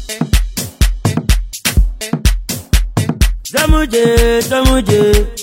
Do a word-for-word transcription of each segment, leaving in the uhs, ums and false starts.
Tomuje, Tomuje,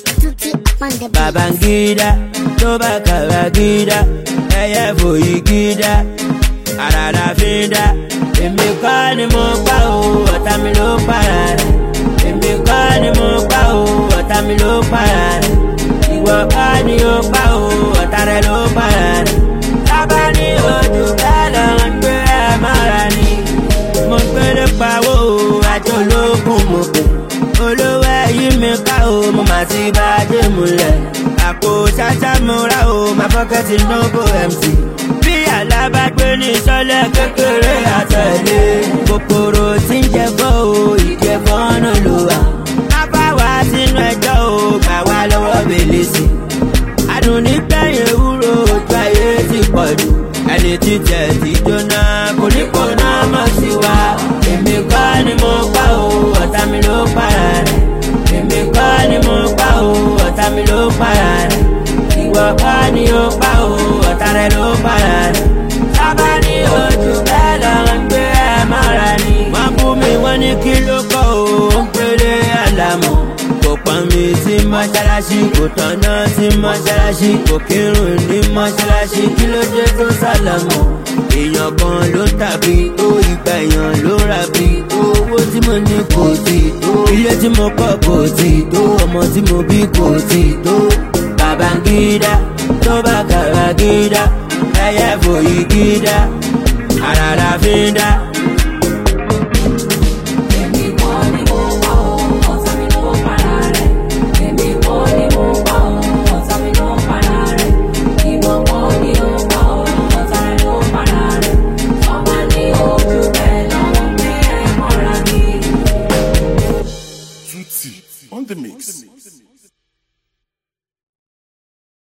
Babangida, Toba Kawagida, Eye Foyigida, Arara Finda, Emi Kwani Mopa o, Otamilo Parare, Emi Kwani Mopa o, Otamilo Parare, Iwo Kwani Opa o, Otare lo Parare, Tabani Oju Bela Ngwe Marani, Mokpere Pawo, Ajolo Kumope. Olówó ẹ̀yìn mi ká o, mo máa ti bá dé múlẹ̀. Àpò ṣáṣá múra o, máa fọ́kẹ́tì nóbò M C. Bí alábàgbé ní sọ́lẹ̀ kékeré àtẹ̀lé. Kòkòrò tí ń jẹ̀fọ́ o, ìjẹ̀fọ́ náà ló wà. Má bá wá sínú ẹjọ́ o, gbà wá lọ́wọ́ bèlè sí. Adùn nígbẹ̀yìn ewúro ojú ayé ti pọ̀ jù. Ẹni tí tẹ̀ ti jóná, kò ní kò náà mọ̀ sí wa. Èmi kọ́ ni mo pa o, ọ̀tá mi ló para rẹ̀. Èmi kọ́ ni mo pa o, ọ̀tá mi ló para rẹ̀. Ìwọ kọ́ ni ó pa o, ọ̀tá rẹ̀ ló para rẹ̀. Sábà ní ojú bẹ́ẹ̀ lọ ń gbé ẹ̀ mọ́ra ni. Wọ́n bú mi wọ́n ní kí ló kọ́ o, ó ń péré àlàmọ́. Kò pọ́n mi sí mọ́ṣáláṣí, kò tọ̀nà sí mọ́ṣáláṣí. Kò kírun ní mọ́ṣáláṣí, kí ló dé tó sálàmọ́? Èèyàn kan ló tàbí tó, ìgbà èèyàn ló rà bí tó. Owó tí mo ní kò tí tó, ilé tí mo kọ́ kò tí tó, ọmọ tí mo bí kò tí tó. Babangida, Toba Kawagida, Eye Foyigida, Arara Finda. On the mix.